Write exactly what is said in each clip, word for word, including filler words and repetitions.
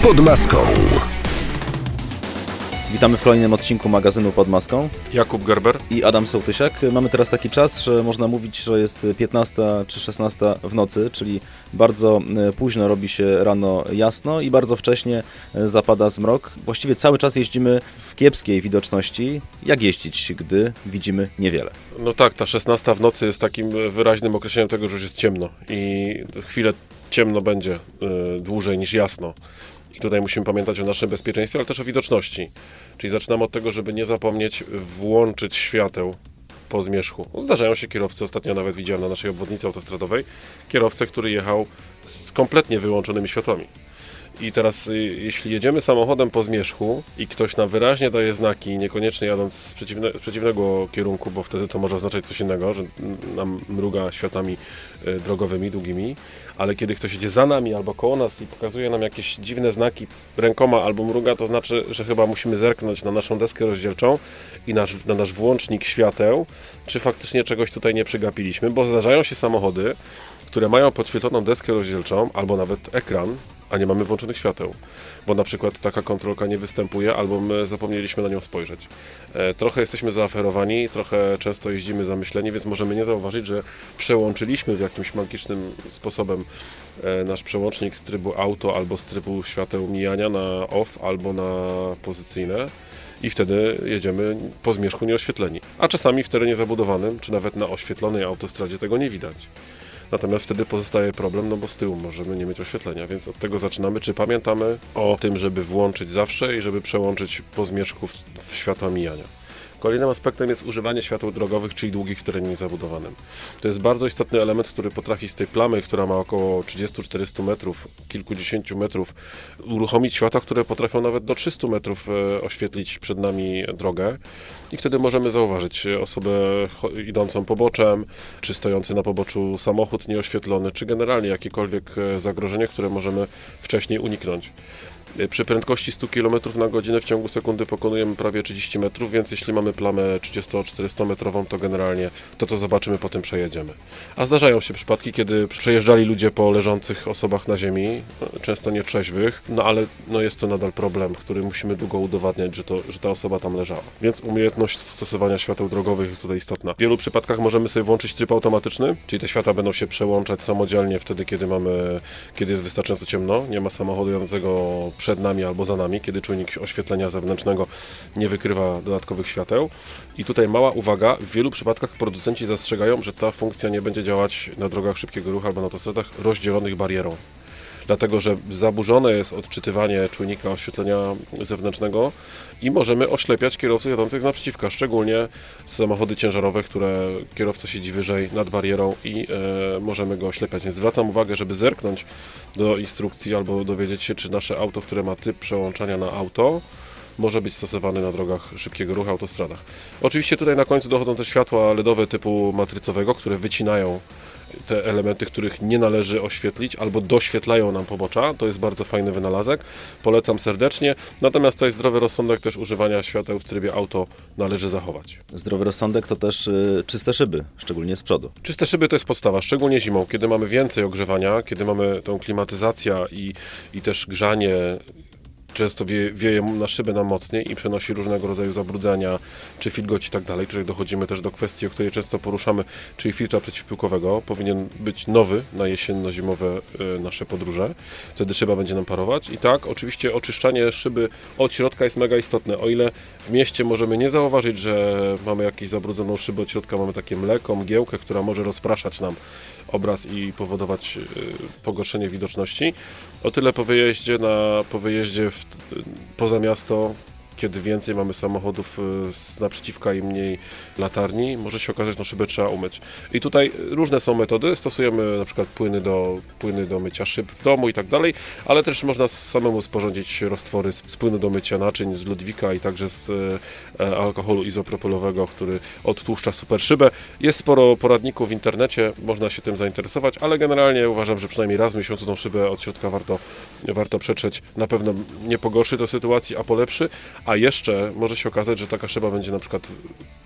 Pod maską. Witamy w kolejnym odcinku magazynu Pod maską. Jakub Gerber i Adam Sołtysiak. Mamy teraz taki czas, że można mówić, że jest piętnasta czy szesnasta w nocy, czyli bardzo późno robi się rano jasno i bardzo wcześnie zapada zmrok. Właściwie cały czas jeździmy w kiepskiej widoczności. Jak jeździć, gdy widzimy niewiele? No tak, ta szesnasta w nocy jest takim wyraźnym określeniem tego, że już jest ciemno i chwilę ciemno będzie y, dłużej niż jasno. I tutaj musimy pamiętać o naszym bezpieczeństwie, ale też o widoczności. Czyli zaczynamy od tego, żeby nie zapomnieć włączyć świateł po zmierzchu. Zdarzają się kierowcy, ostatnio nawet widziałem na naszej obwodnicy autostradowej, kierowcę, który jechał z kompletnie wyłączonymi światłami. I teraz jeśli jedziemy samochodem po zmierzchu i ktoś nam wyraźnie daje znaki, niekoniecznie jadąc z przeciwne, przeciwnego kierunku, bo wtedy to może oznaczać coś innego, że nam mruga światłami drogowymi, długimi, ale kiedy ktoś jedzie za nami albo koło nas i pokazuje nam jakieś dziwne znaki rękoma albo mruga, to znaczy, że chyba musimy zerknąć na naszą deskę rozdzielczą i nasz, na nasz włącznik świateł, czy faktycznie czegoś tutaj nie przegapiliśmy, bo zdarzają się samochody, które mają podświetloną deskę rozdzielczą albo nawet ekran, a nie mamy włączonych świateł, bo na przykład taka kontrolka nie występuje, albo my zapomnieliśmy na nią spojrzeć. E, trochę jesteśmy zaaferowani, trochę często jeździmy zamyśleni, więc możemy nie zauważyć, że przełączyliśmy w jakimś magicznym sposobem e, nasz przełącznik z trybu auto albo z trybu świateł mijania na off albo na pozycyjne. I wtedy jedziemy po zmierzchu nieoświetleni. A czasami w terenie zabudowanym, czy nawet na oświetlonej autostradzie tego nie widać. Natomiast wtedy pozostaje problem, no bo z tyłu możemy nie mieć oświetlenia, więc od tego zaczynamy. Czy pamiętamy o tym, żeby włączyć zawsze i żeby przełączyć po zmierzchu w, w światła mijania? Kolejnym aspektem jest używanie świateł drogowych, czyli długich w terenie niezabudowanym. To jest bardzo istotny element, który potrafi z tej plamy, która ma około trzydzieści czterdzieści metrów, kilkudziesięciu metrów, uruchomić światła, które potrafią nawet do trzystu metrów oświetlić przed nami drogę. I wtedy możemy zauważyć osobę idącą poboczem, czy stojący na poboczu samochód nieoświetlony, czy generalnie jakiekolwiek zagrożenie, które możemy wcześniej uniknąć. Przy prędkości stu kilometrów na godzinę w ciągu sekundy pokonujemy prawie trzydzieści metrów, więc jeśli mamy plamę trzydziesto-czterystometrową, to generalnie to, co zobaczymy, potem przejedziemy. A zdarzają się przypadki, kiedy przejeżdżali ludzie po leżących osobach na ziemi, często nietrzeźwych, no ale no jest to nadal problem, który musimy długo udowadniać, że, to, że ta osoba tam leżała. Więc umiejętność stosowania świateł drogowych jest tutaj istotna. W wielu przypadkach możemy sobie włączyć tryb automatyczny, czyli te światła będą się przełączać samodzielnie wtedy, kiedy mamy, kiedy jest wystarczająco ciemno, nie ma samochodu jadącego przed nami albo za nami, kiedy czujnik oświetlenia zewnętrznego nie wykrywa dodatkowych świateł. I tutaj mała uwaga, w wielu przypadkach producenci zastrzegają, że ta funkcja nie będzie działać na drogach szybkiego ruchu albo na autostradach rozdzielonych barierą. Dlatego, że zaburzone jest odczytywanie czujnika oświetlenia zewnętrznego i możemy oślepiać kierowców jadących z naprzeciwka, szczególnie samochody ciężarowe, które kierowca siedzi wyżej nad barierą i e, możemy go oślepiać. Więc zwracam uwagę, żeby zerknąć do instrukcji albo dowiedzieć się, czy nasze auto, które ma typ przełączania na auto, może być stosowany na drogach szybkiego ruchu, autostradach. Oczywiście tutaj na końcu dochodzą też światła L E D owe typu matrycowego, które wycinają te elementy, których nie należy oświetlić albo doświetlają nam pobocza. To jest bardzo fajny wynalazek. Polecam serdecznie. Natomiast tutaj zdrowy rozsądek też używania świateł w trybie auto należy zachować. Zdrowy rozsądek to też y, czyste szyby, szczególnie z przodu. Czyste szyby to jest podstawa, szczególnie zimą, kiedy mamy więcej ogrzewania, kiedy mamy tą klimatyzację i, i też grzanie. Często wie, wieje na szybę nam mocniej i przenosi różnego rodzaju zabrudzenia, czy filgoci i tak dalej. Tutaj dochodzimy też do kwestii, o której często poruszamy, czyli filtra przeciwpyłkowego. Powinien być nowy na jesienno-zimowe y, nasze podróże. Wtedy szyba będzie nam parować. I tak, oczywiście oczyszczanie szyby od środka jest mega istotne. O ile w mieście możemy nie zauważyć, że mamy jakąś zabrudzoną szybę od środka, mamy takie mleko, mgiełkę, która może rozpraszać nam obraz i powodować y, pogorszenie widoczności. O tyle po wyjeździe, na, po wyjeździe w, poza miasto, kiedy więcej mamy samochodów z naprzeciwka i mniej latarni, może się okazać, że no szybę trzeba umyć. I tutaj różne są metody, stosujemy na przykład płyny do, płyny do mycia szyb w domu i tak dalej, ale też można samemu sporządzić roztwory z, z płynu do mycia naczyń, z Ludwika i także z e, alkoholu izopropylowego, który odtłuszcza super szybę. Jest sporo poradników w internecie, można się tym zainteresować, ale generalnie uważam, że przynajmniej raz w miesiącu tą szybę od środka warto, warto przetrzeć. Na pewno nie pogorszy to sytuacji, a polepszy. A jeszcze może się okazać, że taka szyba będzie na przykład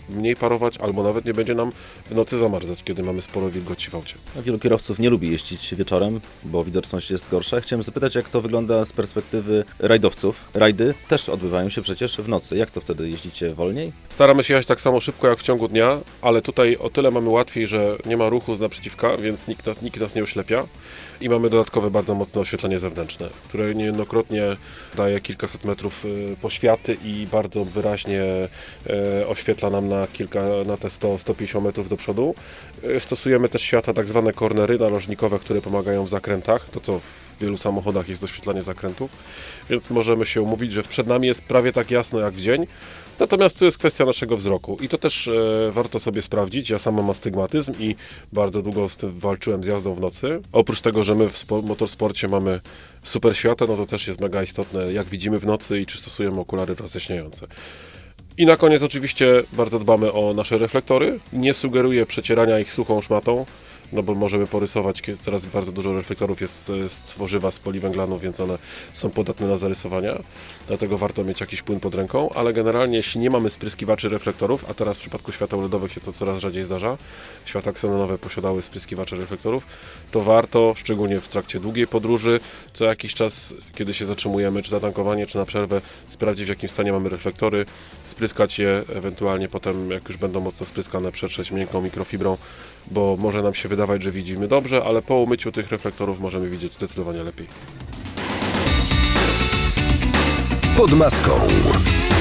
mniej parować, albo nawet nie będzie nam w nocy zamarzać, kiedy mamy sporo wilgoci w aucie. Wielu kierowców nie lubi jeździć wieczorem, bo widoczność jest gorsza. Chciałem zapytać, jak to wygląda z perspektywy rajdowców. Rajdy też odbywają się przecież w nocy. Jak to wtedy jeździcie wolniej? Staramy się jechać tak samo szybko jak w ciągu dnia, ale tutaj o tyle mamy łatwiej, że nie ma ruchu z naprzeciwka, więc nikt nas, nikt nas nie oślepia i mamy dodatkowe bardzo mocne oświetlenie zewnętrzne, które niejednokrotnie daje kilkaset metrów poświaty i bardzo wyraźnie oświetla nam na kilka, na te sto do stu pięćdziesięciu metrów do przodu. Stosujemy też światła tak zwane cornery narożnikowe, które pomagają w zakrętach, to co w wielu samochodach jest doświetlanie zakrętów, więc możemy się umówić, że przed nami jest prawie tak jasno jak w dzień. Natomiast to jest kwestia naszego wzroku i to też e, warto sobie sprawdzić. Ja sam mam astygmatyzm i bardzo długo z tym walczyłem z jazdą w nocy. Oprócz tego, że my w spo- motorsporcie mamy super światło, no to też jest mega istotne, jak widzimy w nocy i czy stosujemy okulary rozjaśniające. I na koniec oczywiście bardzo dbamy o nasze reflektory. Nie sugeruję przecierania ich suchą szmatą, no bo możemy porysować, teraz bardzo dużo reflektorów jest z tworzywa, z poliwęglanu, więc one są podatne na zarysowania, dlatego warto mieć jakiś płyn pod ręką, ale generalnie jeśli nie mamy spryskiwaczy reflektorów, a teraz w przypadku świateł LEDowych się to coraz rzadziej zdarza, światła ksenonowe posiadały spryskiwacze reflektorów, to warto, szczególnie w trakcie długiej podróży, co jakiś czas, kiedy się zatrzymujemy, czy na tankowanie, czy na przerwę, sprawdzić w jakim stanie mamy reflektory, spryskać je, ewentualnie potem, jak już będą mocno spryskane, przetrzeć miękką mikrofibrą, bo może nam się wydawać, że widzimy dobrze, ale po umyciu tych reflektorów możemy widzieć zdecydowanie lepiej. Pod maską.